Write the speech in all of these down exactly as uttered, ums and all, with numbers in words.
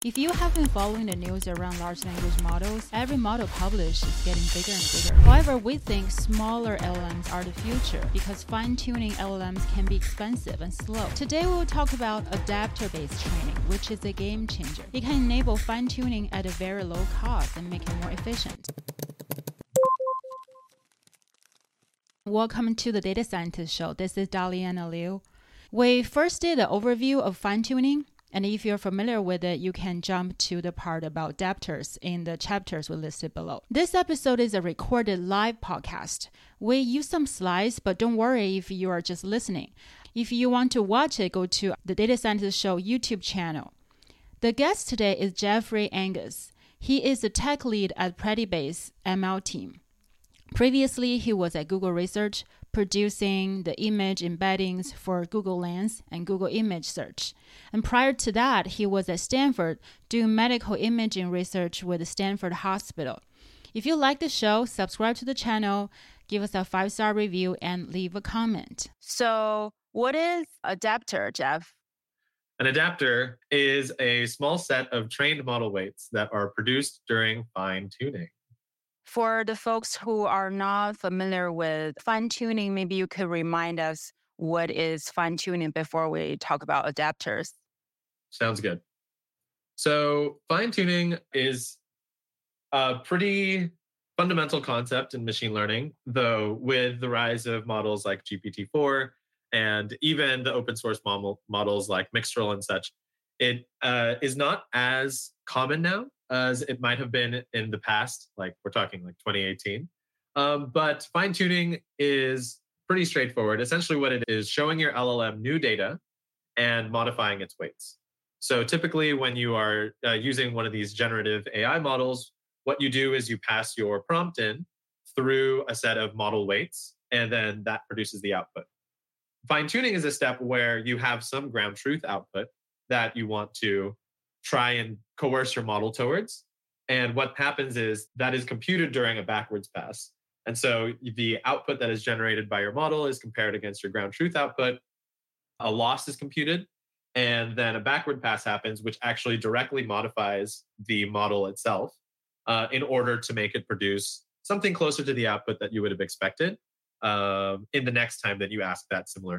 If you have been following the news around large language models, every model published is getting bigger and bigger. However, we think smaller L L Ms are the future because fine-tuning L L Ms can be expensive and slow. Today, we will talk about adapter-based training, which is a game changer. It can enable fine-tuning at a very low cost and make it more efficient. Welcome to the Data Scientist Show. This is Daliana Liu. We first did an overview of fine-tuning. And if you're familiar with it, you can jump to the part about adapters in the chapters we listed below. This episode is a recorded live podcast. We use some slides, but don't worry if you are just listening. If you want to watch it, go to the Data Scientist Show YouTube channel. The guest today is Jeffrey Angus. He is the tech lead at Predibase M L team. Previously, he was at Google Research, producing the image embeddings for Google Lens and Google Image Search. And prior to that, he was at Stanford doing medical imaging research with Stanford Hospital. If you like the show, subscribe to the channel, give us a five-star review, and leave a comment. So what is adapter, Jeff? An adapter is a small set of trained model weights that are produced during fine-tuning. For the folks who are not familiar with fine-tuning, maybe you could remind us what is fine-tuning before we talk about adapters. Sounds good. So fine-tuning is a pretty fundamental concept in machine learning, though with the rise of models like G P T four and even the open source model, models like Mixtral and such, it uh, is not as common now as it might have been in the past, like we're talking like twenty eighteen. Um, but fine-tuning is pretty straightforward. Essentially what it is, showing your L L M new data and modifying its weights. So typically when you are uh, using one of these generative A I models, what you do is you pass your prompt in through a set of model weights, and then that produces the output. Fine-tuning is a step where you have some ground truth output that you want to try and coerce your model towards. And what happens is that is computed during a backwards pass. And so the output that is generated by your model is compared against your ground truth output. A loss is computed, and then a backward pass happens, which actually directly modifies the model itself uh, in order to make it produce something closer to the output that you would have expected um, in the next time that you ask that similar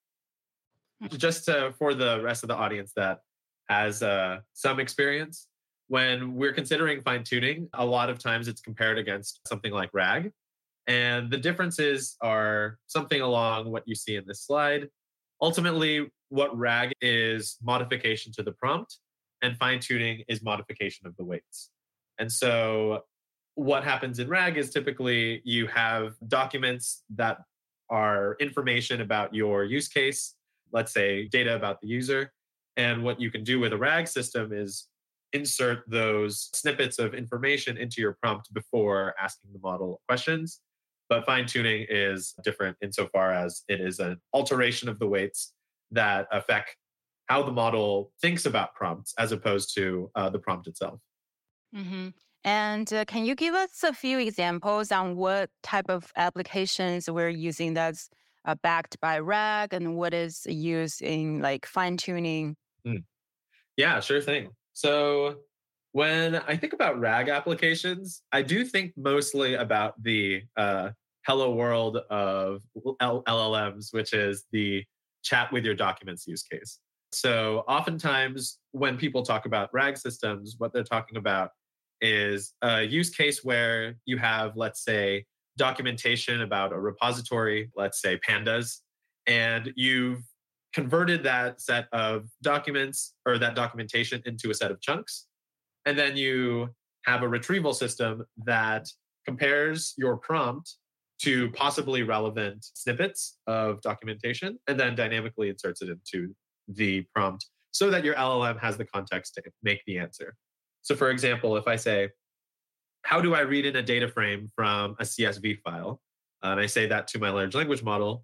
input. Just uh, for the rest of the audience that has uh, some experience, when we're considering fine-tuning, a lot of times it's compared against something like RAG. And the differences are something along what you see in this slide. Ultimately, what RAG is modification to the prompt, and fine-tuning is modification of the weights. And so what happens in RAG is typically you have documents that are information about your use case, let's say data about the user. And what you can do with a RAG system is insert those snippets of information into your prompt before asking the model questions. But fine-tuning is different insofar as it is an alteration of the weights that affect how the model thinks about prompts as opposed to uh, the prompt itself. Mm-hmm. And uh, can you give us a few examples on what type of applications we're using that's uh, backed by RAG and what is used in like fine-tuning? Mm. Yeah, sure thing. So when I think about RAG applications, I do think mostly about the uh, hello world of L L Ms, which is the chat with your documents use case. So oftentimes when people talk about RAG systems, what they're talking about is a use case where you have, let's say, documentation about a repository, let's say pandas, and you've converted that set of documents or that documentation into a set of chunks. And then you have a retrieval system that compares your prompt to possibly relevant snippets of documentation and then dynamically inserts it into the prompt so that your L L M has the context to make the answer. So for example, if I say, how do I read in a data frame from a C S V file? And I say that to my large language model,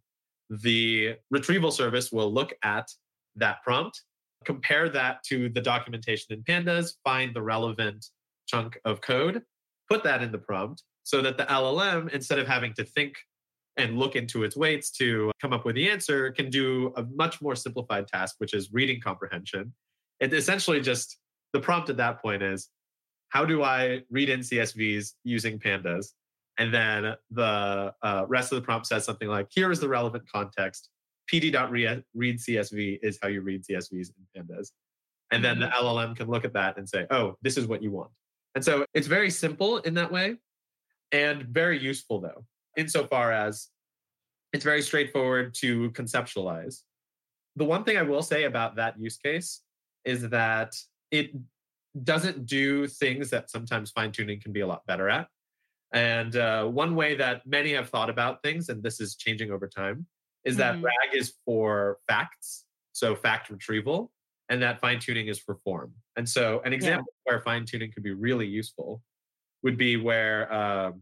the retrieval service will look at that prompt, compare that to the documentation in Pandas, find the relevant chunk of code, put that in the prompt so that the L L M, instead of having to think and look into its weights to come up with the answer, can do a much more simplified task, which is reading comprehension. It essentially just the prompt at that point is, how do I read in C S Vs using pandas? And then the uh, rest of the prompt says something like, here is the relevant context. P D.read C S V is how you read C S Vs in pandas. And then the L L M can look at that and say, oh, this is what you want. And so it's very simple in that way and very useful, though, insofar as it's very straightforward to conceptualize. The one thing I will say about that use case is that it doesn't do things that sometimes fine-tuning can be a lot better at. And uh, one way that many have thought about things, and this is changing over time, is that Mhm. RAG is for facts, so fact retrieval, and that fine-tuning is for form. And so an example where fine-tuning could be really useful would be where um,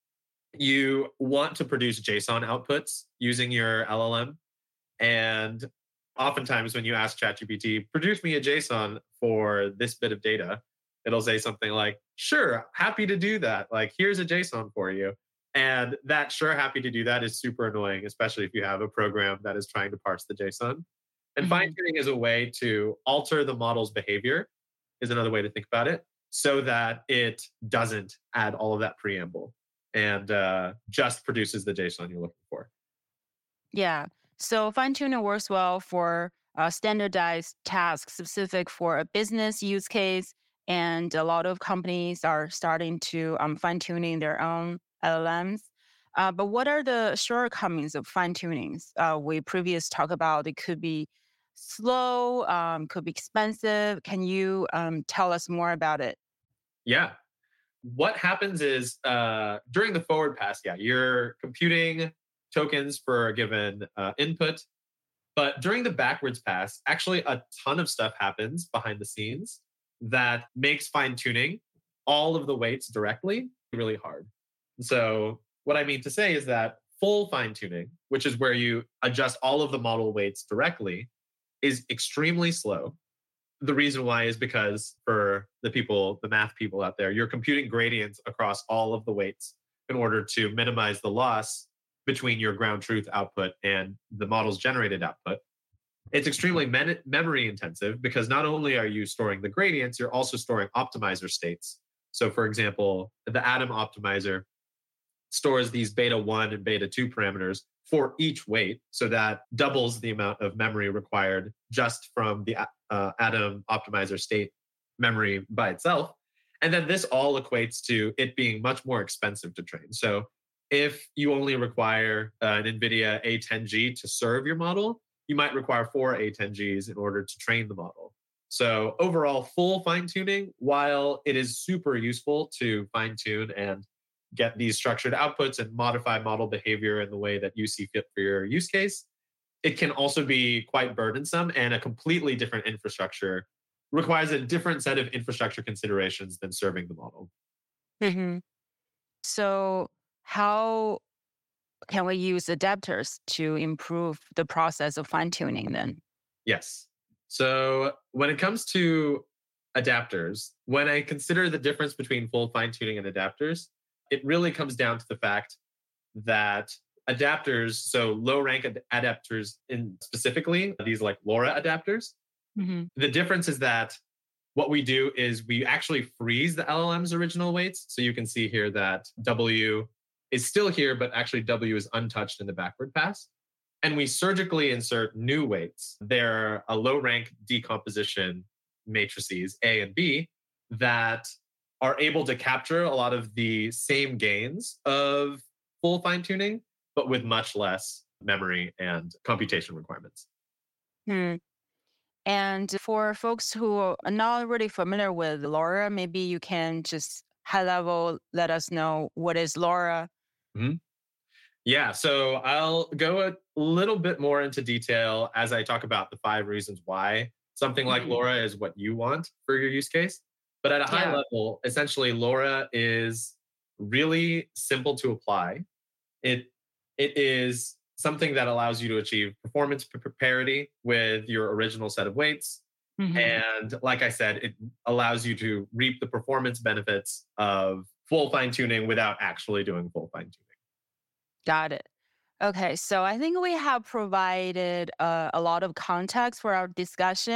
you want to produce JSON outputs using your L L M. And oftentimes when you ask ChatGPT, produce me a JSON for this bit of data, it'll say something like, sure, happy to do that. Like, here's a JSON for you. And that sure, happy to do that is super annoying, especially if you have a program that is trying to parse the JSON. And Mhm. fine-tuning is a way to alter the model's behavior, is another way to think about it, so that it doesn't add all of that preamble and uh, just produces the JSON you're looking for. Yeah. So fine tuning works well for uh, standardized tasks specific for a business use case. And a lot of companies are starting to um, fine tuning their own L L Ms. Uh, but what are the shortcomings of fine tunings? Uh, we previously talked about it could be slow, um, could be expensive. Can you um, tell us more about it? Yeah. What happens is uh, during the forward pass, yeah, you're computing tokens for a given uh, input. But during the backwards pass, actually a ton of stuff happens behind the scenes that makes fine tuning all of the weights directly really hard. So what I mean to say is that full fine tuning, which is where you adjust all of the model weights directly, is extremely slow. The reason why is because for the people, the math people out there, you're computing gradients across all of the weights in order to minimize the loss between your ground truth output and the model's generated output. It's extremely men- memory intensive because not only are you storing the gradients, you're also storing optimizer states. So for example, the Atom optimizer stores these beta one and beta two parameters for each weight. So that doubles the amount of memory required just from the uh, Atom optimizer state memory by itself. And then this all equates to it being much more expensive to train. So if you only require uh, an NVIDIA A ten G to serve your model, you might require four A ten Gs in order to train the model. So overall, full fine tuning, while it is super useful to fine tune and get these structured outputs and modify model behavior in the way that you see fit for your use case, it can also be quite burdensome, and a completely different infrastructure requires a different set of infrastructure considerations than serving the model. hmm So, how can we use adapters to improve the process of fine tuning then? Yes. So when it comes to adapters, when I consider the difference between full fine tuning and adapters, it really comes down to the fact that adapters, so low rank ad- adapters in specifically, these like LoRa adapters, hmm the difference is that what we do is we actually freeze the L L M's original weights. So you can see here that W is still here, but actually W is untouched in the backward pass. And we surgically insert new weights. They're a low rank decomposition matrices, A and B, that are able to capture a lot of the same gains of full fine tuning, but with much less memory and computation requirements. Hmm. And for folks who are not really familiar with LoRa, maybe you can just high level let us know what is LoRa. Mhm. Yeah, so I'll go a little bit more into detail as I talk about the five reasons why something like Mhm. LoRa is what you want for your use case. But at a high Yeah. level, essentially LoRa is really simple to apply. It it is something that allows you to achieve performance p- parity with your original set of weights. hmm And like I said, it allows you to reap the performance benefits of full fine tuning without actually doing full fine tuning. Got it. Okay, so I think we have provided uh, a lot of context for our discussion.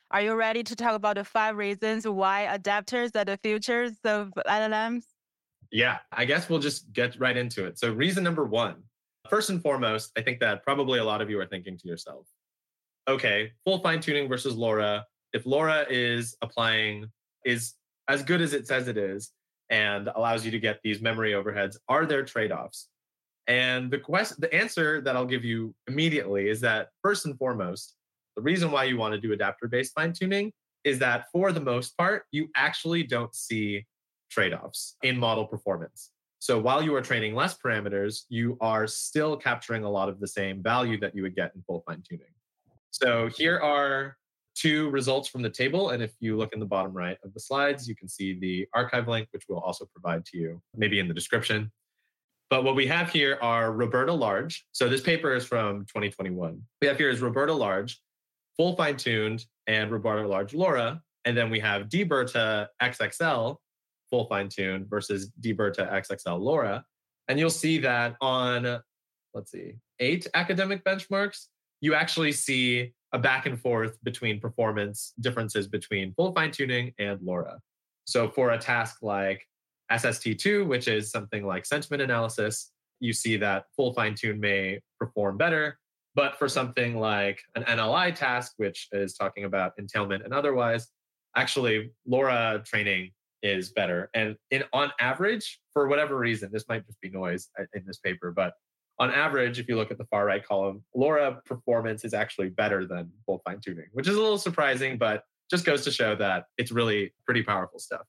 are you ready to talk about the five reasons why adapters are the futures of L L Ms? Yeah, I guess we'll just get right into it. So reason number one, first and foremost, I think that probably a lot of you are thinking to yourself, okay, full fine tuning versus LoRa. If LoRa is applying, is as good as it says it is, and allows you to get these memory overheads, are there trade-offs? And the quest, the answer that I'll give you immediately is that first and foremost, the reason why you want to do adapter-based fine tuning is that for the most part, you actually don't see trade-offs in model performance. So while you are training less parameters, you are still capturing a lot of the same value that you would get in full fine tuning. So here are two results from the table. And if you look in the bottom right of the slides, you can see the archive link, which we'll also provide to you maybe in the description. But what we have here are Roberta Large. So this paper is from twenty twenty-one. We have here is Roberta Large, full fine-tuned, and Roberta Large LoRa. And then we have dBERTA X X L, full fine-tuned, versus dBERTA X X L LoRa. And you'll see that on, let's see, eight academic benchmarks, you actually see a back and forth between performance differences between full fine-tuning and LoRa. So for a task like S S T two, which is something like sentiment analysis, you see that full fine-tune may perform better. But for something like an N L I task, which is talking about entailment and otherwise, actually LoRa training is better. And in on average, for whatever reason, this might just be noise in this paper, but on average, if you look at the far right column, LoRa performance is actually better than full fine tuning, which is a little surprising, but just goes to show that it's really pretty powerful stuff.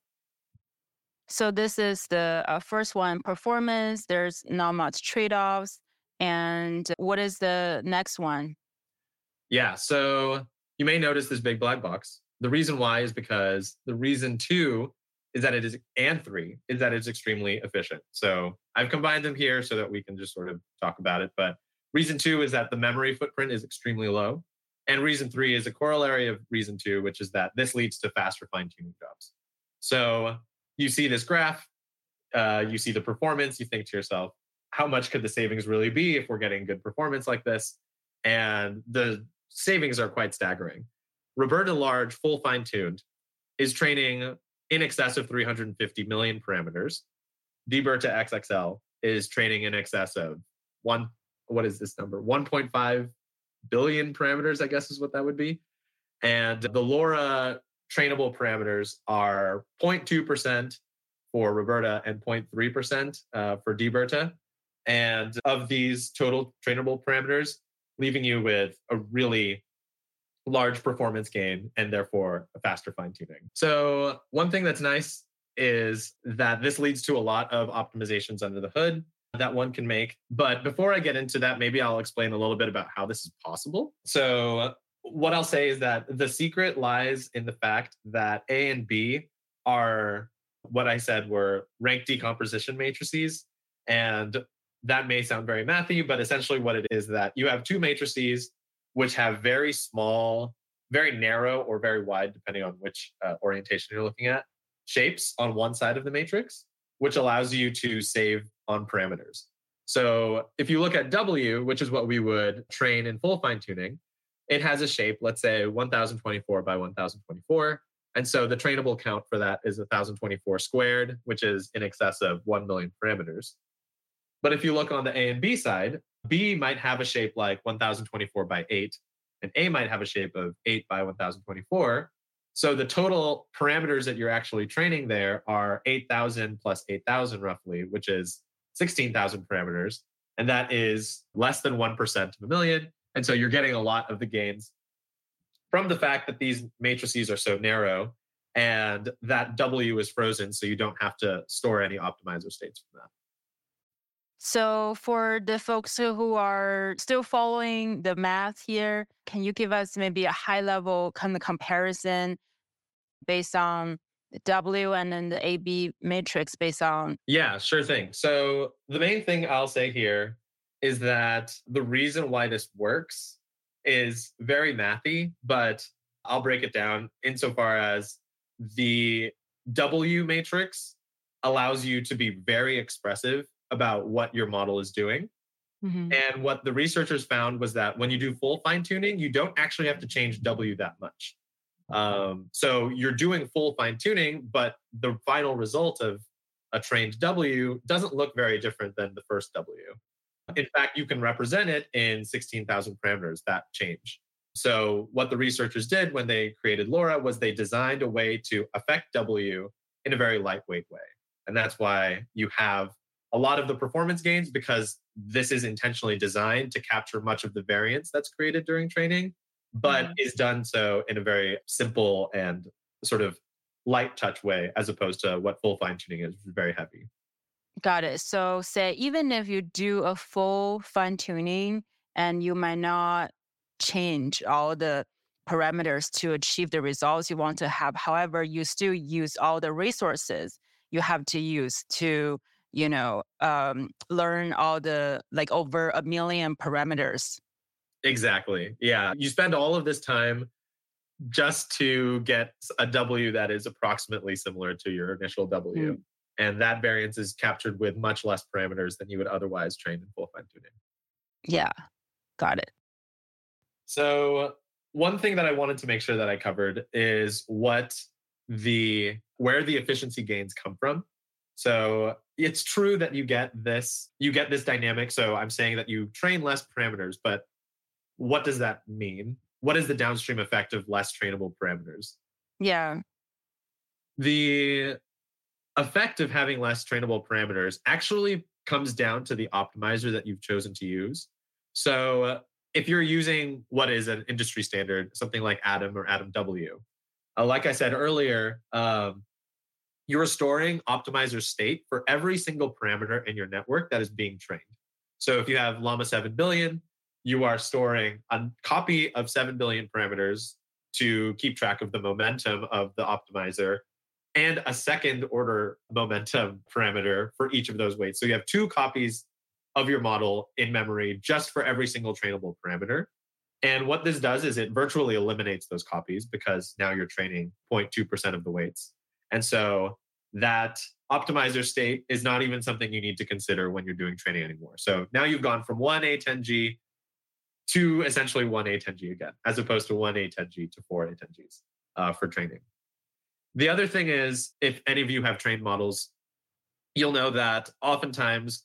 So this is the uh, first one, performance. There's not much trade-offs. And what is the next one? Yeah, so you may notice this big black box. The reason why is because the reason two is that it is, and three, is that it's extremely efficient. So I've combined them here so that we can just sort of talk about it. But reason two is that the memory footprint is extremely low. And reason three is a corollary of reason two, which is that this leads to faster fine-tuning jobs. So you see this graph, uh, you see the performance, you think to yourself, how much could the savings really be if we're getting good performance like this? And the savings are quite staggering. Roberta Large, full fine-tuned, is training in excess of three hundred fifty million parameters. dBERTA X X L is training in excess of one, what is this number? one point five billion parameters, I guess is what that would be. And the LoRa trainable parameters are zero point two percent for Roberta and zero point three percent uh, for dBERTA. And of these total trainable parameters, leaving you with a really large performance gain and therefore a faster fine-tuning. So one thing that's nice is that this leads to a lot of optimizations under the hood that one can make. But before I get into that, maybe I'll explain a little bit about how this is possible. So what I'll say is that the secret lies in the fact that A and B are what I said were rank decomposition matrices. And that may sound very mathy, but essentially what it is that you have two matrices which have very small, very narrow or very wide, depending on which uh, orientation you're looking at, shapes on one side of the matrix, which allows you to save on parameters. So if you look at W, which is what we would train in full fine-tuning, it has a shape, let's say one thousand twenty-four by one thousand twenty-four. And so the trainable count for that is one thousand twenty-four squared, which is in excess of one million parameters. But if you look on the A and B side, B might have a shape like one thousand twenty-four by eight, and A might have a shape of eight by one thousand twenty-four. So the total parameters that you're actually training there are eight thousand plus eight thousand roughly, which is sixteen thousand parameters. And that is less than one percent of a million. And so you're getting a lot of the gains from the fact that these matrices are so narrow and that W is frozen, so you don't have to store any optimizer states from that. So for the folks who are still following the math here, can you give us maybe a high level kind of comparison based on the W and then the A B matrix based on? Yeah, sure thing. So the main thing I'll say here is that the reason why this works is very mathy, but I'll break it down insofar as the W matrix allows you to be very expressive about what your model is doing. Mm-hmm. And what the researchers found was that when you do full fine tuning, you don't actually have to change W that much. Um, so you're doing full fine tuning, but the final result of a trained W doesn't look very different than the first W. In fact, you can represent it in sixteen thousand parameters, that change. So what the researchers did when they created LoRa was they designed a way to affect W in a very lightweight way. And that's why you have a lot of the performance gains, because this is intentionally designed to capture much of the variance that's created during training, but mm-hmm. is done so in a very simple and sort of light touch way, as opposed to what full fine tuning is, which is very heavy. Got it. So say, even if you do a full fine tuning and you might not change all the parameters to achieve the results you want to have, however, you still use all the resources you have to use to, you know, um, learn all the, like, over a million parameters. Exactly. Yeah. You spend all of this time just to get a W that is approximately similar to your initial W. Mm. And that variance is captured with much less parameters than you would otherwise train in full fine tuning. Yeah, got it. So one thing that I wanted to make sure that I covered is what the where the efficiency gains come from. So it's true that you get this, you get this dynamic. So I'm saying that you train less parameters, but what does that mean? What is the downstream effect of less trainable parameters? Yeah. The effect of having less trainable parameters actually comes down to the optimizer that you've chosen to use. So uh, if you're using what is an industry standard, something like Atom or Atom W, uh, like I said earlier, um, you're storing optimizer state for every single parameter in your network that is being trained. So if you have Llama seven billion, you are storing a copy of seven billion parameters to keep track of the momentum of the optimizer, and a second order momentum parameter for each of those weights. So you have two copies of your model in memory just for every single trainable parameter. And what this does is it virtually eliminates those copies, because now you're training zero point two percent of the weights. And so that optimizer state is not even something you need to consider when you're doing training anymore. So now you've gone from one A ten G to essentially one A ten G again, as opposed to one A ten G to four A ten Gs uh, for training. The other thing is, if any of you have trained models, you'll know that oftentimes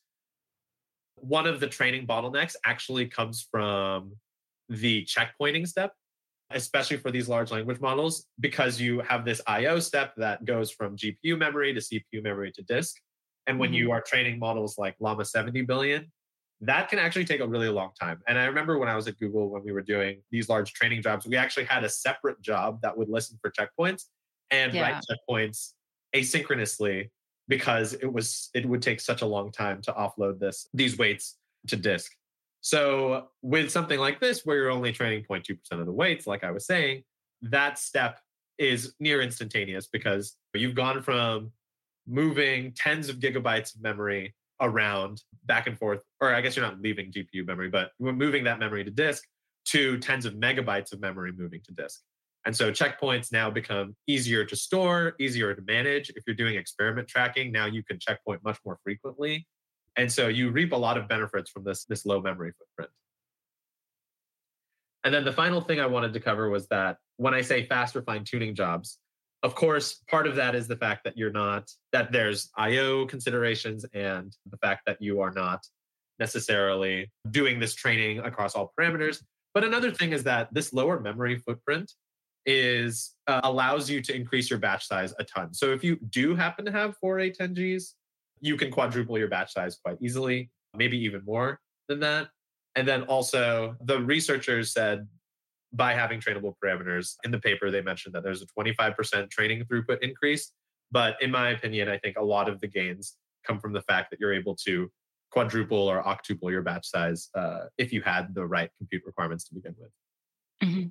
one of the training bottlenecks actually comes from the checkpointing step, especially for these large language models, because you have this I O step that goes from G P U memory to C P U memory to disk. And when mm-hmm. you are training models like Llama seventy billion, that can actually take a really long time. And I remember when I was at Google, when we were doing these large training jobs, we actually had a separate job that would listen for checkpoints and yeah. write checkpoints asynchronously, because it was it would take such a long time to offload this these weights to disk. So with something like this, where you're only training zero point two percent of the weights, like I was saying, that step is near instantaneous, because you've gone from moving tens of gigabytes of memory around back and forth, or I guess you're not leaving G P U memory, but we're moving that memory to disk, to tens of megabytes of memory moving to disk. And so checkpoints now become easier to store, easier to manage. If you're doing experiment tracking, now you can checkpoint much more frequently. And so you reap a lot of benefits from this, this low memory footprint. And then the final thing I wanted to cover was that when I say faster fine-tuning jobs, of course, part of that is the fact that you're not, that there's I O considerations, and the fact that you are not necessarily doing this training across all parameters. But another thing is that this lower memory footprint is uh, allows you to increase your batch size a ton. So if you do happen to have four A ten Gs, you can quadruple your batch size quite easily, maybe even more than that. And then also the researchers said, by having trainable parameters, in the paper, they mentioned that there's a twenty-five percent training throughput increase. But in my opinion, I think a lot of the gains come from the fact that you're able to quadruple or octuple your batch size uh, if you had the right compute requirements to begin with. Mm-hmm.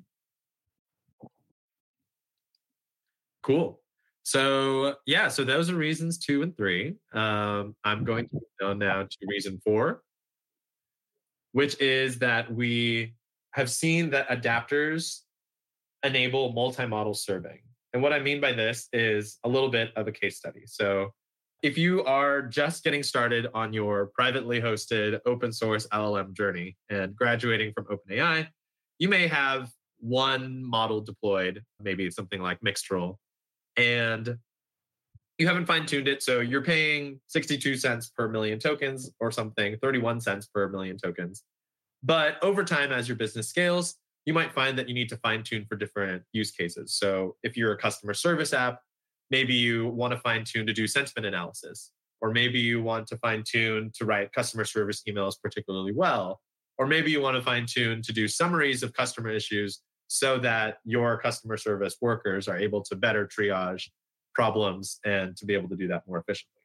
Cool. So yeah, so those are reasons two and three. Um, I'm going to go now to reason four, which is that we have seen that adapters enable multi-model serving. And what I mean by this is a little bit of a case study. So if you are just getting started on your privately hosted open source L L M journey and graduating from OpenAI, you may have one model deployed, maybe something like Mixtral, and you haven't fine-tuned it. So you're paying sixty-two cents per million tokens or something, thirty-one cents per million tokens. But over time, as your business scales, you might find that you need to fine-tune for different use cases. So if you're a customer service app, maybe you want to fine-tune to do sentiment analysis, or maybe you want to fine-tune to write customer service emails particularly well, or maybe you want to fine-tune to do summaries of customer issues so that your customer service workers are able to better triage problems and to be able to do that more efficiently.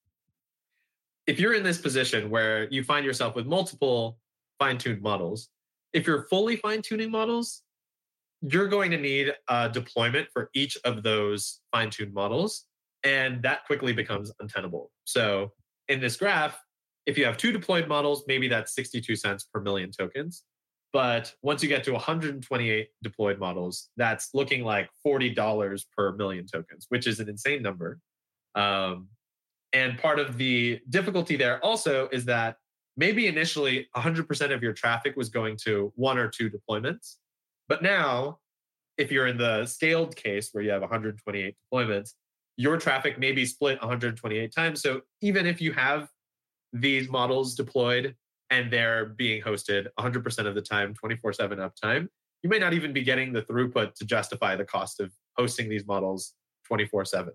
If you're in this position where you find yourself with multiple fine-tuned models, if you're fully fine-tuning models, you're going to need a deployment for each of those fine-tuned models, and that quickly becomes untenable. So in this graph, if you have two deployed models, maybe that's sixty-two cents per million tokens. But once you get to one hundred twenty-eight deployed models, that's looking like forty dollars per million tokens, which is an insane number. Um, and part of the difficulty there also is that maybe initially one hundred percent of your traffic was going to one or two deployments. But now, if you're in the scaled case where you have one hundred twenty-eight deployments, your traffic may be split one hundred twenty-eight times. So even if you have these models deployed and they're being hosted one hundred percent of the time, twenty-four seven uptime, you may not even be getting the throughput to justify the cost of hosting these models twenty-four seven.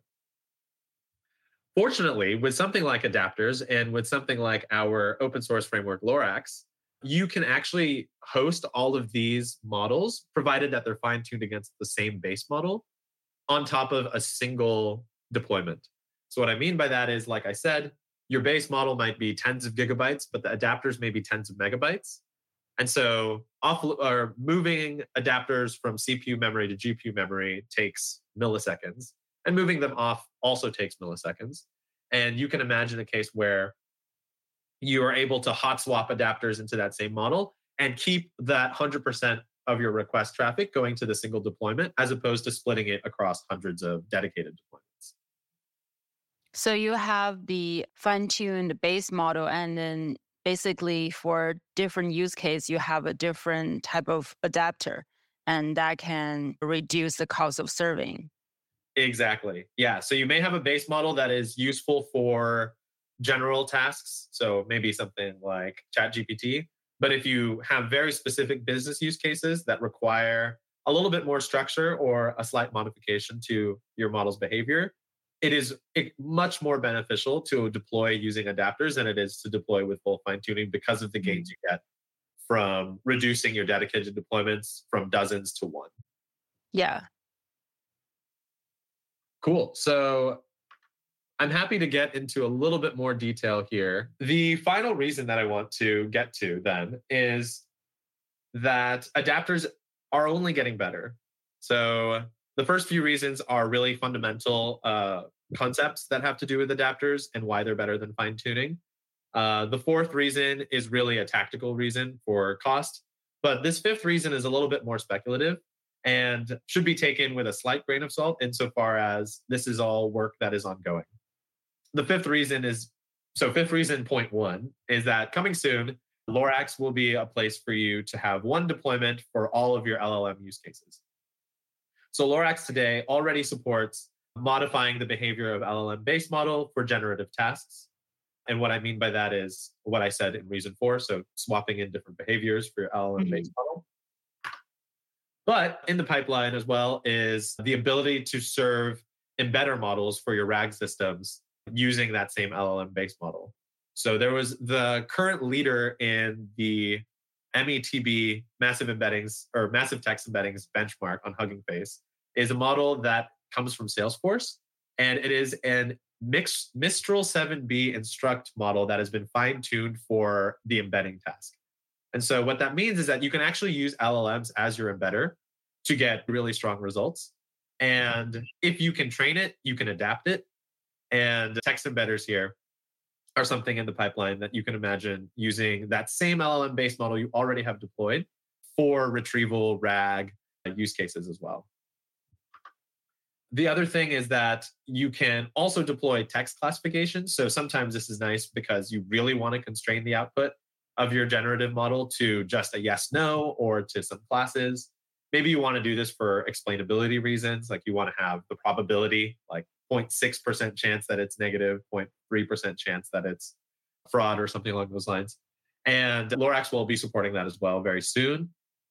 Fortunately, with something like adapters and with something like our open source framework, Lorax, you can actually host all of these models, provided that they're fine-tuned against the same base model, on top of a single deployment. So what I mean by that is, like I said, your base model might be tens of gigabytes, but the adapters may be tens of megabytes. And so off, or moving adapters from C P U memory to G P U memory takes milliseconds, and moving them off also takes milliseconds. And you can imagine a case where you are able to hot swap adapters into that same model and keep that one hundred percent of your request traffic going to the single deployment, as opposed to splitting it across hundreds of dedicated deployments. So you have the fine-tuned base model, and then basically for different use case, you have a different type of adapter, and that can reduce the cost of serving. Exactly. Yeah. So you may have a base model that is useful for general tasks. So maybe something like ChatGPT. But if you have very specific business use cases that require a little bit more structure or a slight modification to your model's behavior, it is much more beneficial to deploy using adapters than it is to deploy with full fine-tuning, because of the gains you get from reducing your dedicated deployments from dozens to one. Yeah. Cool. So I'm happy to get into a little bit more detail here. The final reason that I want to get to then is that adapters are only getting better. So the first few reasons are really fundamental uh, concepts that have to do with adapters and why they're better than fine-tuning. Uh, the fourth reason is really a tactical reason for cost. But this fifth reason is a little bit more speculative and should be taken with a slight grain of salt insofar as this is all work that is ongoing. The fifth reason is, so fifth reason point one is that coming soon, Lorax will be a place for you to have one deployment for all of your L L M use cases. So Lorax today already supports modifying the behavior of L L M base model for generative tasks. And what I mean by that is what I said in reason four, so swapping in different behaviors for your L L M base mm-hmm. model. But in the pipeline as well is the ability to serve embedder models for your RAG systems using that same L L M base model. So there was the current leader in the M E T B massive embeddings or massive text embeddings benchmark on Hugging Face is a model that comes from Salesforce. And it is an mix, Mistral seven B instruct model that has been fine-tuned for the embedding task. And so what that means is that you can actually use L L Ms as your embedder to get really strong results. And if you can train it, you can adapt it. And text embedders here are something in the pipeline that you can imagine using that same L L M-based model you already have deployed for retrieval, RAG use cases as well. The other thing is that you can also deploy text classification. So sometimes this is nice because you really want to constrain the output of your generative model to just a yes, no, or to some classes. maybe you want to do this for explainability reasons. Like you want to have the probability, like zero point six percent chance that it's negative, zero point three percent chance that it's fraud or something along those lines. And Lorax will be supporting that as well very soon.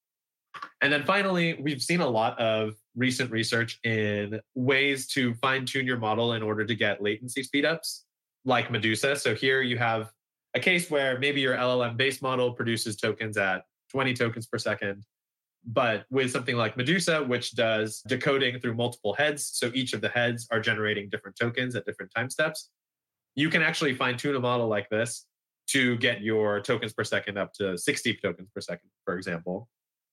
And then finally, we've seen a lot of recent research in ways to fine tune your model in order to get latency speedups like Medusa. So here you have a case where maybe your L L M-based model produces tokens at twenty tokens per second. But with something like Medusa, which does decoding through multiple heads, so each of the heads are generating different tokens at different time steps, you can actually fine tune a model like this to get your tokens per second up to sixty tokens per second, for example.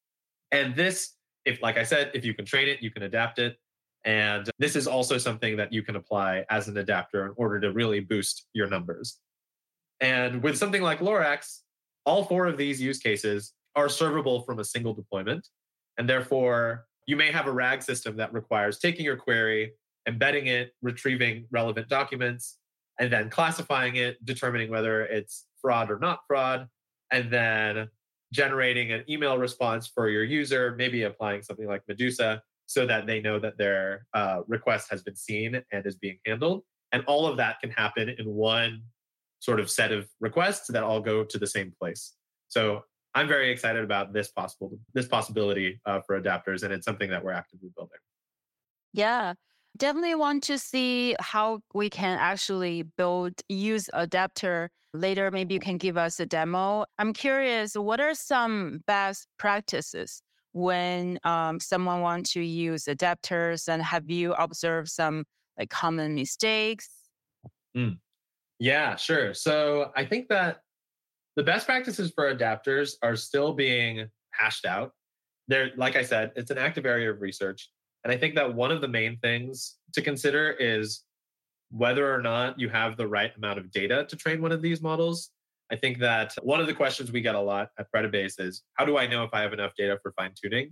And this, if like I said, if you can train it, you can adapt it. And this is also something that you can apply as an adapter in order to really boost your numbers. And with something like Lorax, all four of these use cases are servable from a single deployment. And therefore, you may have a RAG system that requires taking your query, embedding it, retrieving relevant documents, and then classifying it, determining whether it's fraud or not fraud, and then generating an email response for your user, maybe applying something like Medusa so that they know that their uh, request has been seen and is being handled. And all of that can happen in one sort of set of requests that all go to the same place. So I'm very excited about this possible this possibility uh, for adapters, and it's something that we're actively building. Yeah, definitely want to see how we can actually build, use adapter later. Maybe you can give us a demo. I'm curious, what are some best practices when um, someone wants to use adapters, and have you observed some like common mistakes? Mm. Yeah, sure. So I think that the best practices for adapters are still being hashed out. They're, like I said, it's an active area of research. And I think that one of the main things to consider is whether or not you have the right amount of data to train one of these models. I think that one of the questions we get a lot at Predibase is, how do I know if I have enough data for fine tuning?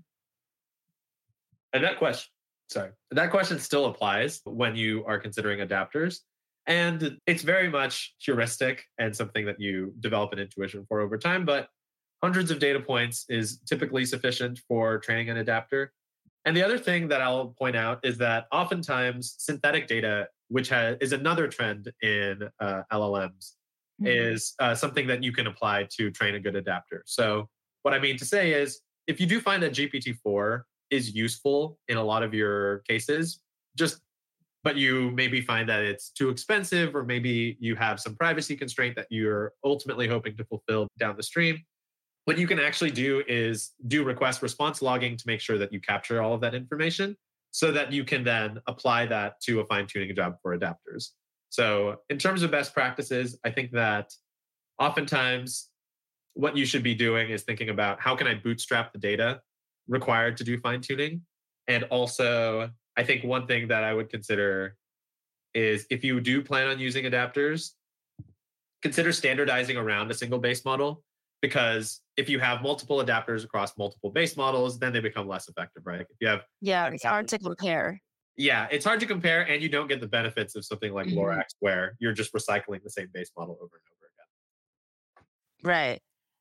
And that question, sorry, that question still applies when you are considering adapters. And it's very much heuristic and something that you develop an intuition for over time, but hundreds of data points is typically sufficient for training an adapter. And the other thing that I'll point out is that oftentimes synthetic data, which has, is another trend in uh, L L Ms, mm-hmm. is uh, something that you can apply to train a good adapter. So what I mean to say is, if you do find that G P T four is useful in a lot of your cases, just but you maybe find that it's too expensive, or maybe you have some privacy constraint that you're ultimately hoping to fulfill down the stream, what you can actually do is do request response logging to make sure that you capture all of that information so that you can then apply that to a fine-tuning job for adapters. So in terms of best practices, I think that oftentimes what you should be doing is thinking about, how can I bootstrap the data required to do fine-tuning? And also, I think one thing that I would consider is, if you do plan on using adapters, consider standardizing around a single base model, because if you have multiple adapters across multiple base models, then they become less effective, right? If you have yeah, it's hard to compare. Yeah, it's hard to compare, and you don't get the benefits of something like Mm-hmm. Lorax, where you're just recycling the same base model over and over again. Right.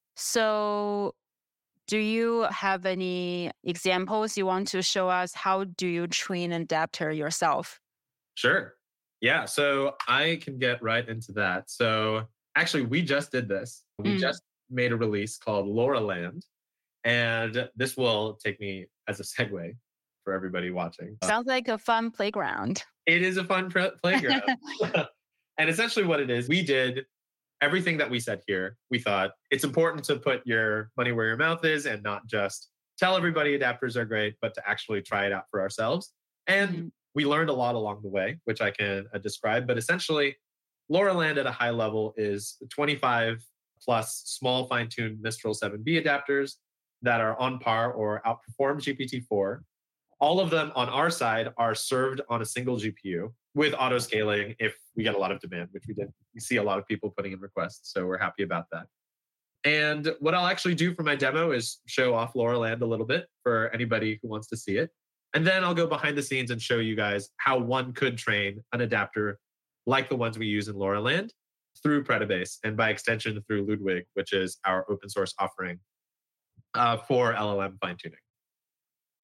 So do you have any examples you want to show us? How do you train an adapter yourself? Sure. Yeah. So I can get right into that. So actually, we just did this. We mm. just made a release called LoRaLand. And this will take me as a segue for everybody watching. Sounds like a fun playground. It is a fun pre- playground. And essentially what it is, we did everything that we said here. We thought it's important to put your money where your mouth is and not just tell everybody adapters are great, but to actually try it out for ourselves. And mm-hmm. we learned a lot along the way, which I can uh, describe. But essentially, LoRaLand at a high level is twenty-five plus small fine-tuned Mistral seven B adapters that are on par or outperform G P T four. All of them on our side are served on a single G P U with auto scaling if we get a lot of demand, which we did. We see a lot of people putting in requests, so we're happy about that. And what I'll actually do for my demo is show off LoRaLand a little bit for anybody who wants to see it. And then I'll go behind the scenes and show you guys how one could train an adapter like the ones we use in LoRaLand through Predibase, and by extension through Ludwig, which is our open source offering uh, for L L M fine-tuning.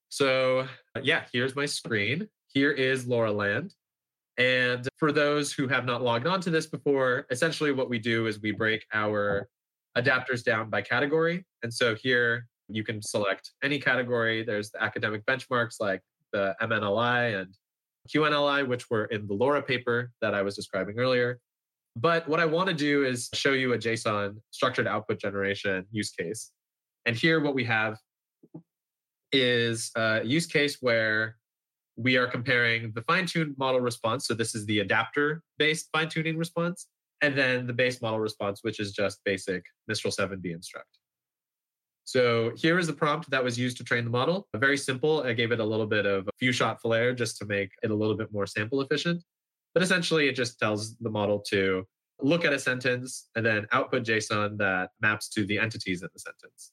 So yeah, here's my screen. Here is LoRaland. And for those who have not logged on to this before, essentially what we do is we break our adapters down by category. And so here you can select any category. There's the academic benchmarks like the M N L I and Q N L I, which were in the LoRa paper that I was describing earlier. But what I want to do is show you a JSON structured output generation use case. And here what we have is a use case where we are comparing the fine-tuned model response. So this is the adapter-based fine-tuning response, and then the base model response, which is just basic Mistral seven B instruct. So here is the prompt that was used to train the model. Very simple. I gave it a little bit of a few shot flare just to make it a little bit more sample efficient. But essentially, it just tells the model to look at a sentence and then output JSON that maps to the entities in the sentence.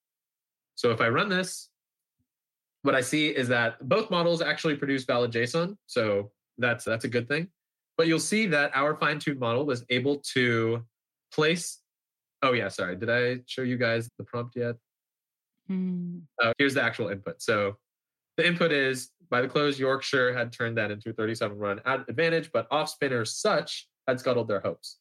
So if I run this, what I see is that both models actually produce valid JSON. So that's, that's a good thing. But you'll see that our fine-tuned model was able to place, oh yeah, sorry, did I show you guys the prompt yet? Mm. Uh, here's the actual input. So the input is, by the close, Yorkshire had turned that into a thirty-seven run advantage, but off spinner such had scuttled their hopes.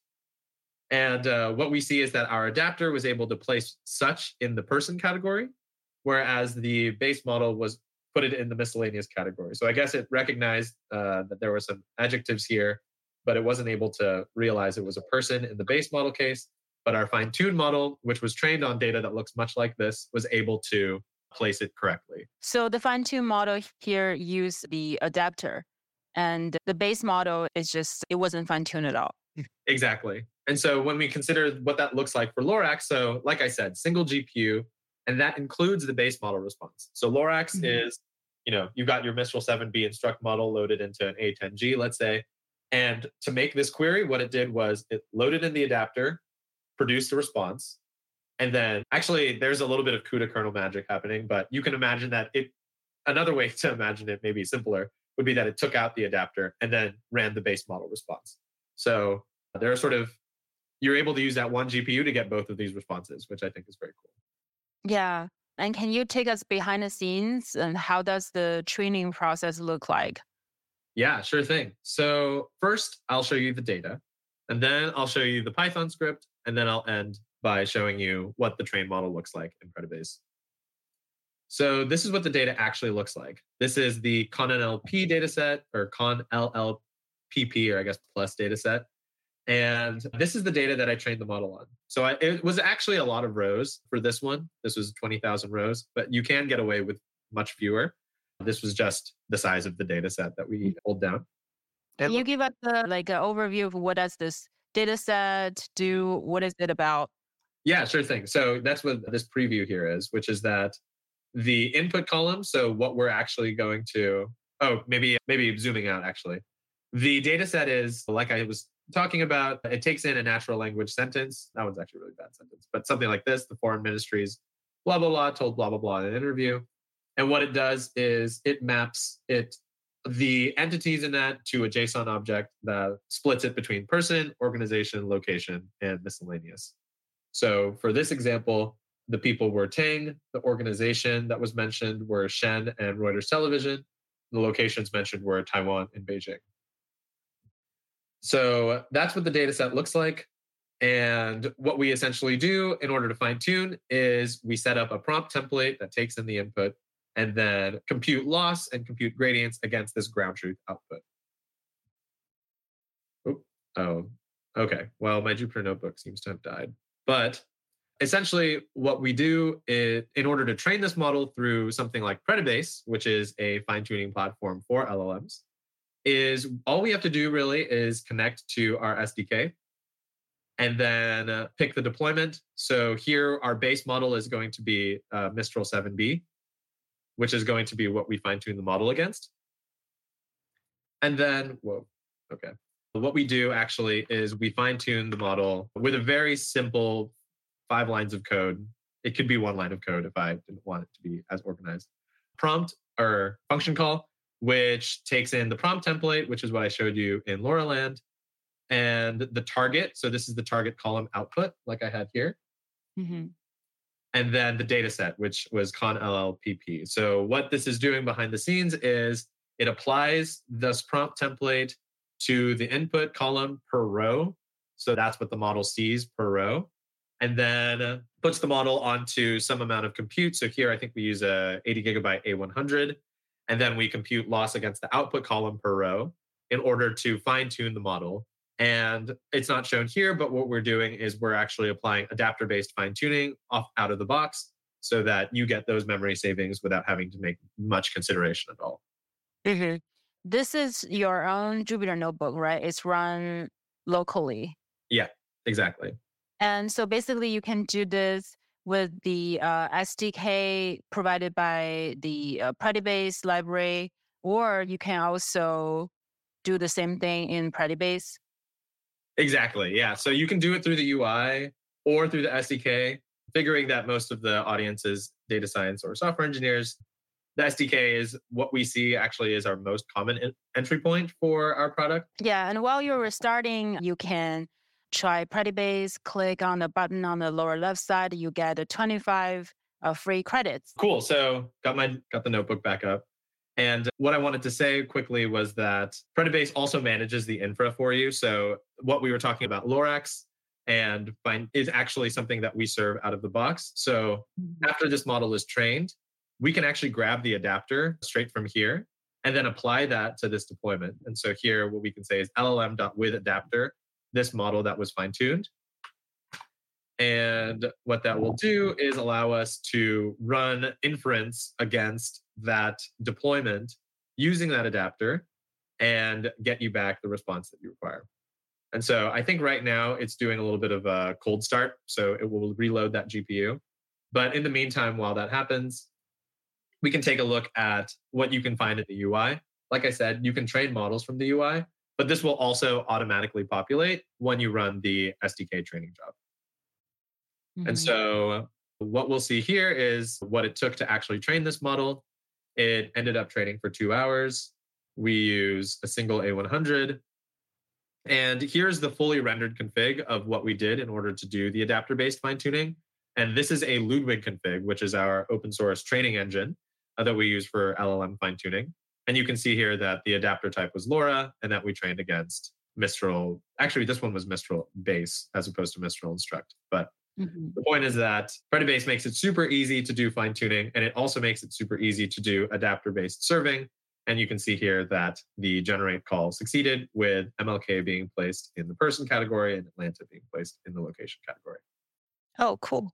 And uh, what we see is that our adapter was able to place such in the person category, whereas the base model was put it in the miscellaneous category. So I guess it recognized uh, that there were some adjectives here, but it wasn't able to realize it was a person in the base model case. But our fine-tuned model, which was trained on data that looks much like this, was able to place it correctly. So the fine-tuned model here used the adapter, and the base model is just, it wasn't fine-tuned at all. Exactly. And so when we consider what that looks like for Lorax, so like I said, single G P U, and that includes the base model response. So Lorax mm-hmm. is, you know, you've got your Mistral seven B instruct model loaded into an A ten G, let's say. And to make this query, what it did was it loaded in the adapter, produced a response. And then actually there's a little bit of CUDA kernel magic happening, but you can imagine that it, another way to imagine it, maybe simpler, would be that it took out the adapter and then ran the base model response. So there are sort of, you're able to use that one G P U to get both of these responses, which I think is very cool. Yeah. And can you take us behind the scenes and how does the training process look like? Yeah, sure thing. So first I'll show you the data, and then I'll show you the Python script, and then I'll end by showing you what the trained model looks like in Predibase. So this is what the data actually looks like. This is the ConNLP dataset, or ConLLPP, or I guess plus dataset. And this is the data that I trained the model on. So I, it was actually a lot of rows for this one. This was twenty thousand rows, but you can get away with much fewer. This was just the size of the data set that we pulled down. Can you give us the, like an overview of what does this data set do? What is it about? Yeah, sure thing. So that's what this preview here is, which is that the input column, so what we're actually going to, oh, maybe, maybe zooming out actually. The data set is, like I was talking about, it takes in a natural language sentence. That one's actually a really bad sentence, but something like this: the foreign ministries, blah, blah, blah, told blah, blah, blah in an interview. And what it does is it maps it the entities in that to a JSON object that splits it between person, organization, location, and miscellaneous. So for this example, the people were Tang, the organization that was mentioned were Shen and Reuters Television. The locations mentioned were Taiwan and Beijing. So that's what the data set looks like. And what we essentially do in order to fine tune is we set up a prompt template that takes in the input and then compute loss and compute gradients against this ground truth output. Oop. Oh, okay. Well, my Jupyter Notebook seems to have died. But essentially what we do is, in order to train this model through something like Predibase, which is a fine-tuning platform for L L Ms, is all we have to do really is connect to our S D K and then uh, pick the deployment. So here our base model is going to be uh, Mistral seven B, which is going to be what we fine-tune the model against. And then, whoa, okay. What we do actually is we fine-tune the model with a very simple five lines of code. It could be one line of code if I didn't want it to be as organized. Prompt or function call, which takes in the prompt template, which is what I showed you in LoRaland, and the target. So this is the target column output, like I had here. Mm-hmm. and then the data set, which was conllpp. So what this is doing behind the scenes is it applies this prompt template to the input column per row. So that's what the model sees per row. And then puts the model onto some amount of compute. So here I think we use a eighty gigabyte A one hundred. And then we compute loss against the output column per row in order to fine tune the model. And it's not shown here, but what we're doing is we're actually applying adapter-based fine tuning off out of the box so that you get those memory savings without having to make much consideration at all. Mm-hmm. This is your own Jupyter notebook, right? It's run locally. Yeah, exactly. And so basically you can do this with the uh, S D K provided by the uh, Predibase library, or you can also do the same thing in Predibase. Exactly, yeah. So you can do it through the U I or through the S D K, figuring that most of the audience is data science or software engineers. The S D K is what we see actually is our most common en- entry point for our product. Yeah, and while you're starting, you can try Predibase, click on the button on the lower left side, you get twenty-five uh, free credits. Cool. So got my got the notebook back up. And what I wanted to say quickly was that Predibase also manages the infra for you. So what we were talking about, Lorax, and find is actually something that we serve out of the box. So mm-hmm. after this model is trained, we can actually grab the adapter straight from here and then apply that to this deployment. And so here, what we can say is L L M.with adapter, this model that was fine-tuned. And what that will do is allow us to run inference against that deployment using that adapter and get you back the response that you require. And so I think right now it's doing a little bit of a cold start. So it will reload that G P U. But in the meantime, while that happens, we can take a look at what you can find in the U I. Like I said, you can train models from the U I, but this will also automatically populate when you run the S D K training job. Mm-hmm. And so what we'll see here is what it took to actually train this model. It ended up training for two hours. We use a single A one hundred. And here's the fully rendered config of what we did in order to do the adapter-based fine-tuning. And this is a Ludwig config, which is our open source training engine uh, that we use for L L M fine-tuning. And you can see here that the adapter type was LoRa and that we trained against Mistral. Actually, this one was Mistral base as opposed to Mistral instruct. But mm-hmm. the point is that Predibase makes it super easy to do fine-tuning, and it also makes it super easy to do adapter-based serving. And you can see here that the generate call succeeded with M L K being placed in the person category and Atlanta being placed in the location category. Oh, cool.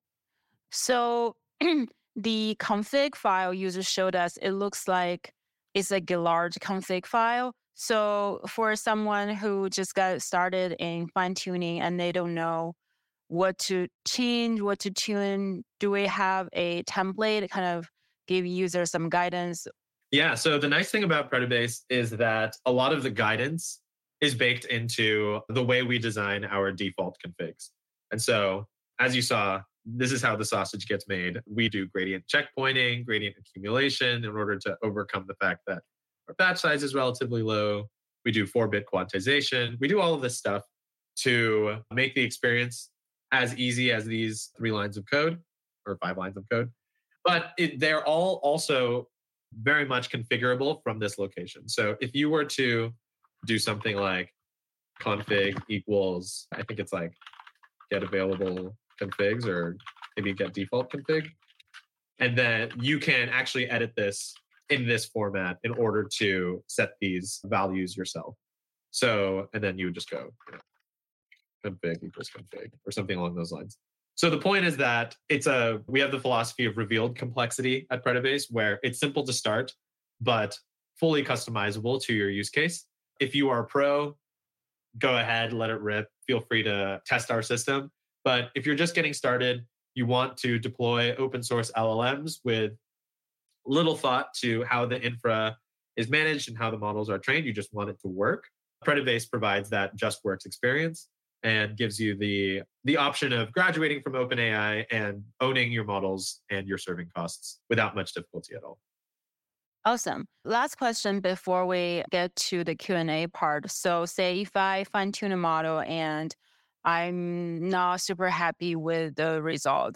So the config file user showed us, it looks like it's like a large config file. So for someone who just got started in fine-tuning and they don't know what to change, what to tune, do we have a template to kind of give users some guidance? Yeah, so the nice thing about Predibase is that a lot of the guidance is baked into the way we design our default configs. And so, as you saw, this is how the sausage gets made. We do gradient checkpointing, gradient accumulation in order to overcome the fact that our batch size is relatively low. We do four-bit quantization. We do all of this stuff to make the experience as easy as these three lines of code or five lines of code. But it, they're all also very much configurable from this location. So if you were to do something like config equals, I think it's like get available configs or maybe get default config, and then you can actually edit this in this format in order to set these values yourself. So, and then you would just go, you know, config equals config or something along those lines. So the point is that it's a we have the philosophy of revealed complexity at Predibase, where it's simple to start, but fully customizable to your use case. If you are a pro, go ahead, let it rip. Feel free to test our system. But if you're just getting started, you want to deploy open source L L Ms with little thought to how the infra is managed and how the models are trained. You just want it to work. Predibase provides that just works experience and gives you the, the option of graduating from OpenAI and owning your models and your serving costs without much difficulty at all. Awesome. Last question before we get to the Q and A part. So say if I fine-tune a model and I'm not super happy with the results,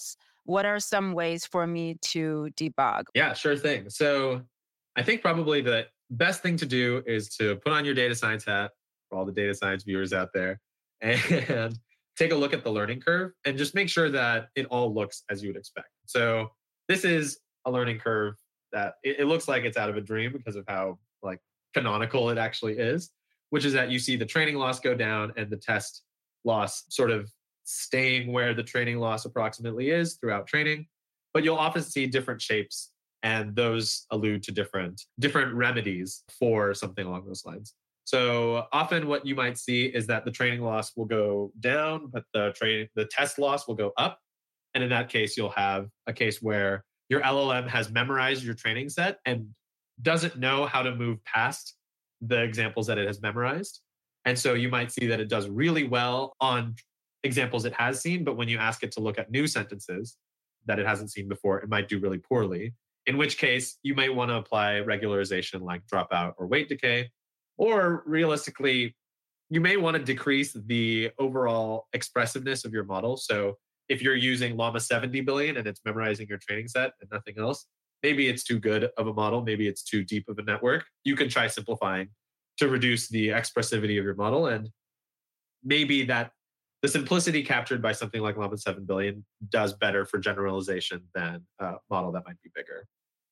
what are some ways for me to debug? Yeah, sure thing. So I think probably the best thing to do is to put on your data science hat for all the data science viewers out there and take a look at the learning curve and just make sure that it all looks as you would expect. So this is a learning curve that it, it looks like it's out of a dream because of how like canonical it actually is, which is that you see the training loss go down and the test loss sort of staying where the training loss approximately is throughout training. But you'll often see different shapes, and those allude to different different remedies for something along those lines. So often what you might see is that the training loss will go down, but the training the test loss will go up. And in that case, you'll have a case where your L L M has memorized your training set and doesn't know how to move past the examples that it has memorized. And so you might see that it does really well on examples it has seen, but when you ask it to look at new sentences that it hasn't seen before, it might do really poorly. In which case, you might want to apply regularization like dropout or weight decay. Or realistically, you may want to decrease the overall expressiveness of your model. So if you're using Llama seventy billion and it's memorizing your training set and nothing else, maybe it's too good of a model, maybe it's too deep of a network. You can try simplifying to reduce the expressivity of your model. And maybe that the simplicity captured by something like Llama seven billion does better for generalization than a model that might be bigger.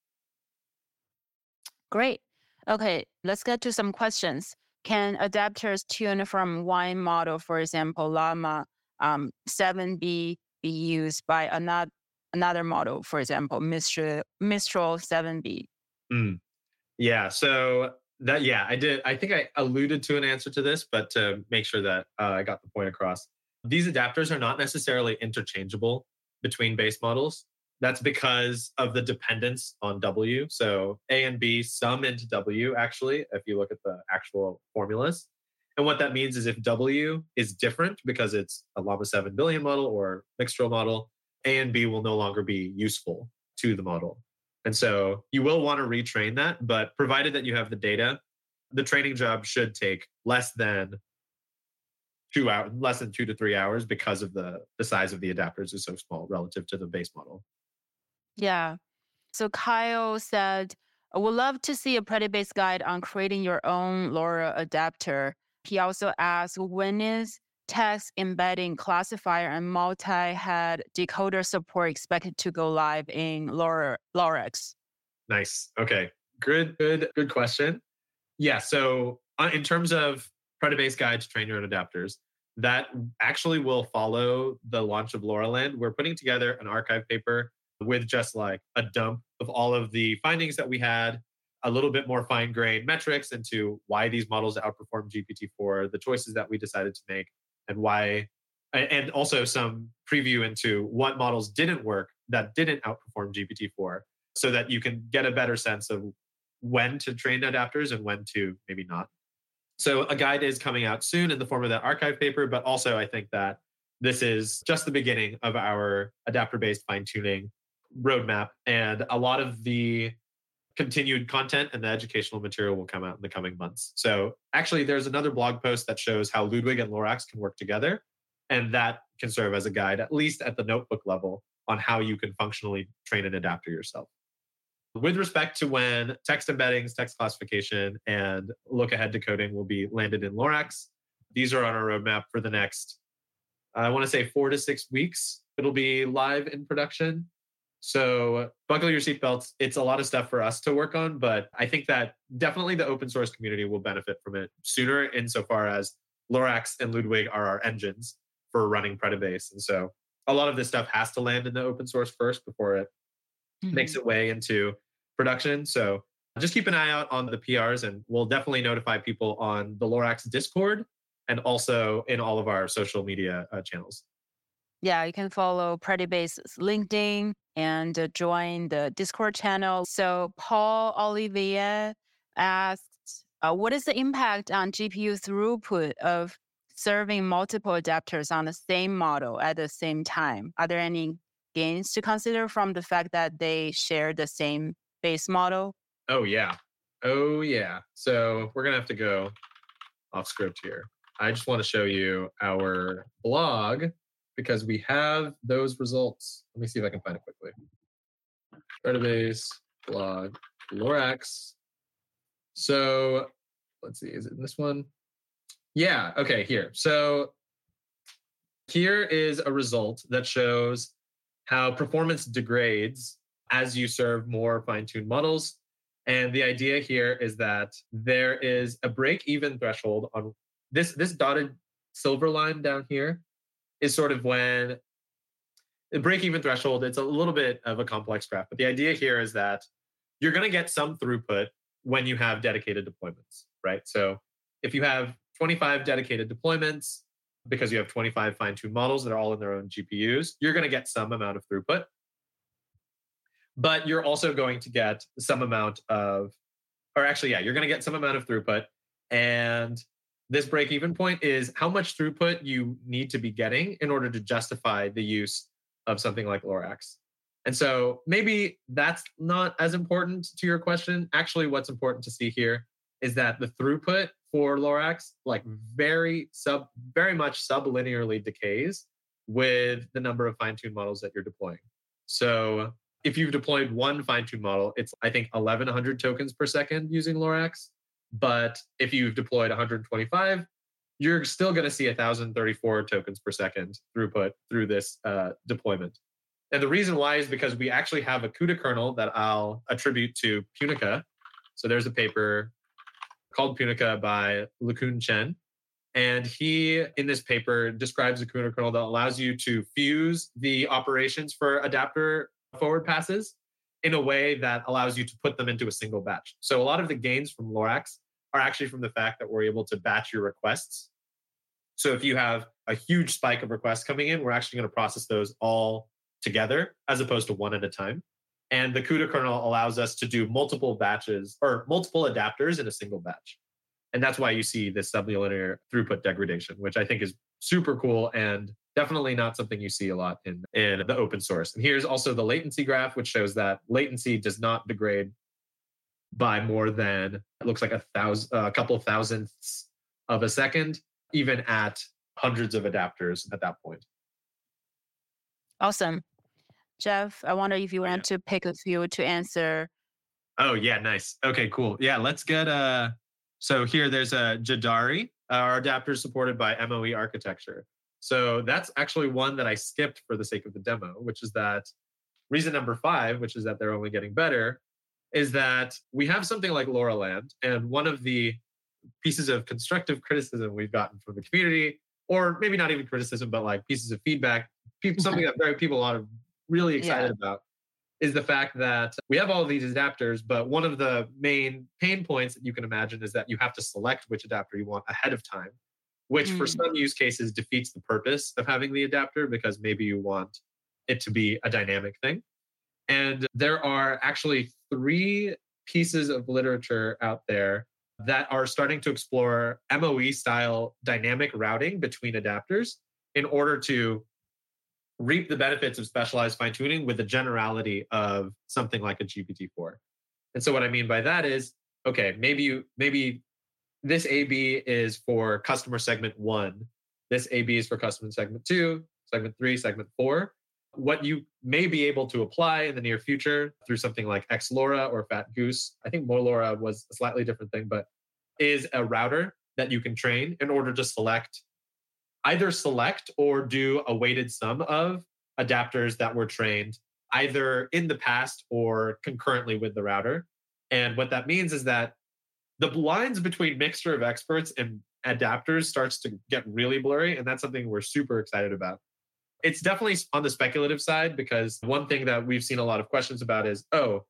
Great. Okay, let's get to some questions. Can adapters tuned from one model, for example, Llama um, seven B, be used by another another model, for example, Mistral, Mistral seven B? Mm. Yeah, so that, yeah, I did. I think I alluded to an answer to this, but to make sure that uh, I got the point across, these adapters are not necessarily interchangeable between base models. That's because of the dependence on W. So A and B sum into W, actually, if you look at the actual formulas. And what that means is if W is different because it's a Llama seven billion model or Mixtral model, A and B will no longer be useful to the model. And so you will want to retrain that, but provided that you have the data, the training job should take less than two hours, less than two to three hours because of the, the size of the adapters is so small relative to the base model. Yeah. So Kyle said, I would love to see a Predibase guide on creating your own LoRa adapter. He also asked, when is text embedding classifier and multi-head decoder support expected to go live in LoRa, LoRaX? Nice. Okay. Good, good, good question. Yeah. So uh, in terms of Predibase guide to train your own adapters, that actually will follow the launch of LoRaLand. We're putting together an archive paper with just like a dump of all of the findings that we had, a little bit more fine-grained metrics into why these models outperform G P T four, the choices that we decided to make, and why, and also some preview into what models didn't work that didn't outperform G P T four, so that you can get a better sense of when to train adapters and when to maybe not. So a guide is coming out soon in the form of that archive paper, but also I think that this is just the beginning of our adapter-based fine-tuning roadmap, and a lot of the continued content and the educational material will come out in the coming months. So actually, there's another blog post that shows how Ludwig and LoRaX can work together, and that can serve as a guide, at least at the notebook level, on how you can functionally train an adapter yourself. With respect to when text embeddings, text classification, and look-ahead decoding will be landed in LoRaX, these are on our roadmap for the next, I want to say four to six weeks. It'll be live in production. So buckle your seatbelts. It's a lot of stuff for us to work on, but I think that definitely the open source community will benefit from it sooner insofar as LoRaX and Ludwig are our engines for running Predibase. And so a lot of this stuff has to land in the open source first before it mm-hmm. makes its way into production. So just keep an eye out on the P Rs, and we'll definitely notify people on the LoRaX Discord and also in all of our social media uh, channels. Yeah, you can follow Predibase's LinkedIn and uh, join the Discord channel. So Paul Olivier asked, uh, what is the impact on G P U throughput of serving multiple adapters on the same model at the same time? Are there any gains to consider from the fact that they share the same base model? Oh, yeah. Oh, yeah. So we're going to have to go off script here. I just want to show you our blog because we have those results. Let me see if I can find it quickly. Database, blog, Lorax. So let's see, is it in this one? Yeah, okay, here. So here is a result that shows how performance degrades as you serve more fine-tuned models. And the idea here is that there is a break-even threshold on this, this dotted silver line down here is sort of when the break-even threshold, it's a little bit of a complex graph, but the idea here is that you're going to get some throughput when you have dedicated deployments, right? So if you have twenty-five dedicated deployments, because you have twenty-five fine-tuned models that are all in their own G P Us, you're going to get some amount of throughput. But you're also going to get some amount of, or actually, yeah, you're going to get some amount of throughput. And this break-even point is how much throughput you need to be getting in order to justify the use of something like Lorax. And so maybe that's not as important to your question. Actually, what's important to see here is that the throughput for Lorax like very sub, very much sublinearly decays with the number of fine-tuned models that you're deploying. So if you've deployed one fine-tuned model, it's I think eleven hundred tokens per second using Lorax. But if you've deployed one hundred twenty-five, you're still going to see one thousand thirty-four tokens per second throughput through this uh, deployment. And the reason why is because we actually have a CUDA kernel that I'll attribute to Punica. So there's a paper called Punica by Lekun Chen. And he, in this paper, describes a CUDA kernel that allows you to fuse the operations for adapter forward passes in a way that allows you to put them into a single batch. So a lot of the gains from Lorax are actually from the fact that we're able to batch your requests. So if you have a huge spike of requests coming in, we're actually going to process those all together as opposed to one at a time. And the CUDA kernel allows us to do multiple batches or multiple adapters in a single batch. And that's why you see this sublinear throughput degradation, which I think is super cool and definitely not something you see a lot in, in the open source. And here's also the latency graph, which shows that latency does not degrade by more than, it looks like a thousand, a couple of thousandths of a second, even at hundreds of adapters at that point. Awesome. Jeff, I wonder if you want to pick a few to answer. Oh, yeah, nice. Okay, cool. Yeah, let's get uh so here there's a Jadari, uh, our adapter is supported by M O E architecture. So that's actually one that I skipped for the sake of the demo, which is that reason number five, which is that they're only getting better, is that we have something like LoRaWAN, and one of the pieces of constructive criticism we've gotten from the community, or maybe not even criticism, but like pieces of feedback, people, something that very people are really excited yeah. about, is the fact that we have all of these adapters, but one of the main pain points that you can imagine is that you have to select which adapter you want ahead of time, which mm. for some use cases defeats the purpose of having the adapter because maybe you want it to be a dynamic thing. And there are actually three pieces of literature out there that are starting to explore M O E-style dynamic routing between adapters in order to reap the benefits of specialized fine-tuning with the generality of something like a G P T four. And so what I mean by that is, okay, maybe you maybe this A B is for customer segment one, this A B is for customer segment two, segment three, segment four. What you may be able to apply in the near future through something like XLoRa or FatGoose, I think MoLoRa was a slightly different thing, but is a router that you can train in order to select, either select or do a weighted sum of adapters that were trained either in the past or concurrently with the router. And what that means is that the lines between mixture of experts and adapters starts to get really blurry. And that's something we're super excited about. It's definitely on the speculative side, because one thing that we've seen a lot of questions about is, oh,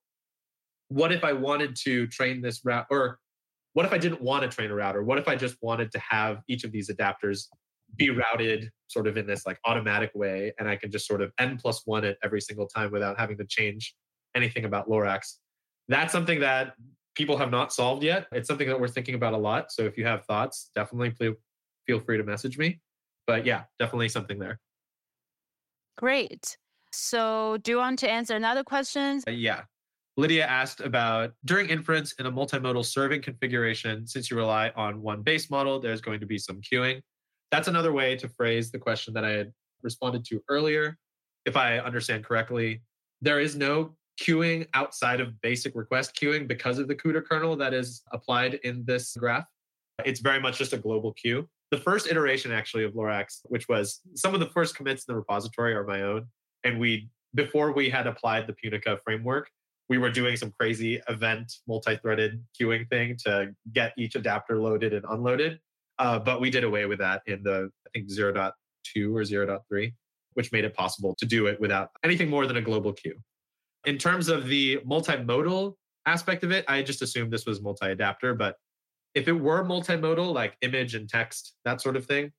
what if I wanted to train this route? Or what if I didn't want to train a router? What if I just wanted to have each of these adapters be routed sort of in this like automatic way, and I can just sort of n plus one it every single time without having to change anything about Lorax? That's something that people have not solved yet. It's something that we're thinking about a lot. So if you have thoughts, definitely feel free to message me. But yeah, definitely something there. Great. So do you want to answer another question? Uh, yeah. Lydia asked about during inference in a multimodal serving configuration, since you rely on one base model, there's going to be some queuing. That's another way to phrase the question that I had responded to earlier, if I understand correctly, there is no queuing outside of basic request queuing because of the CUDA kernel that is applied in this graph. It's very much just a global queue. The first iteration actually of Lorax, which was some of the first commits in the repository are my own. And we, before we had applied the Punica framework, we were doing some crazy event multi-threaded queuing thing to get each adapter loaded and unloaded. Uh, but we did away with that in the, I think, zero point two or zero point three, which made it possible to do it without anything more than a global queue. In terms of the multimodal aspect of it, I just assumed this was multi-adapter. But if it were multimodal, like image and text, that sort of thing,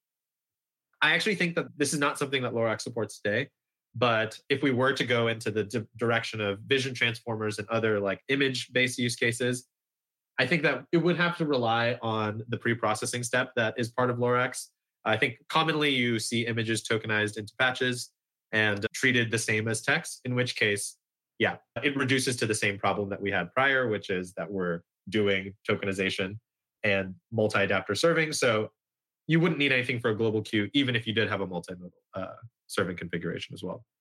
I actually think that this is not something that Lorax supports today. But if we were to go into the di- direction of vision transformers and other like image-based use cases, I think that it would have to rely on the pre-processing step that is part of Lorax. I think commonly you see images tokenized into patches and treated the same as text, in which case, yeah, it reduces to the same problem that we had prior, which is that we're doing tokenization and multi-adapter serving. So you wouldn't need anything for a global queue, even if you did have a multimodal uh, serving configuration as well.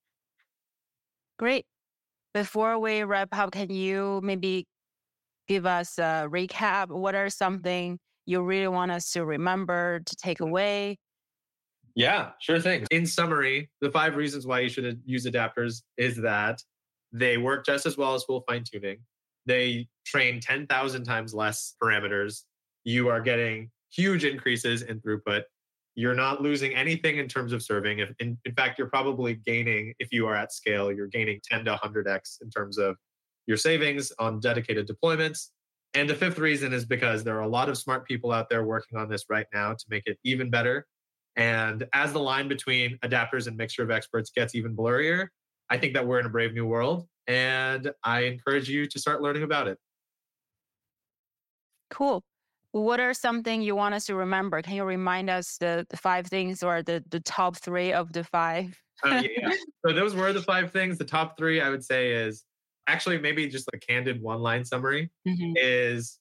Great. Before we wrap up, can you maybe give us a recap? What are something you really want us to remember, to take away? Yeah, sure thing. In summary, the five reasons why you should use adapters is that they work just as well as full fine-tuning. They train ten thousand times less parameters. You are getting huge increases in throughput. You're not losing anything in terms of serving. If, in, in fact, you're probably gaining, if you are at scale, you're gaining ten to one hundred x in terms of your savings on dedicated deployments. And the fifth reason is because there are a lot of smart people out there working on this right now to make it even better. And as the line between adapters and mixture of experts gets even blurrier, I think that we're in a brave new world. And I encourage you to start learning about it. Cool. What are something you want us to remember? Can you remind us the, the five things or the, the top three of the five? uh, yeah. So those were the five things. The top three, I would say, is actually maybe just a candid one-line summary Mhm. is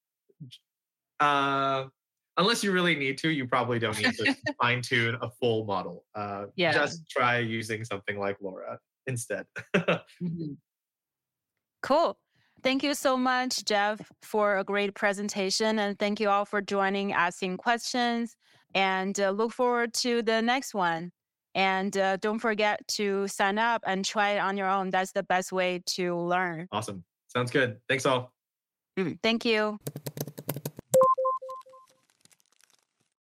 uh, unless you really need to, you probably don't need to fine-tune a full model. Uh, Yeah. Just try using something like LoRa instead. Mhm. Cool. Thank you so much, Jeff, for a great presentation. And thank you all for joining, asking questions. And uh, look forward to the next one. And uh, don't forget to sign up and try it on your own. That's the best way to learn. Awesome. Sounds good. Thanks all. Mm, Thank you.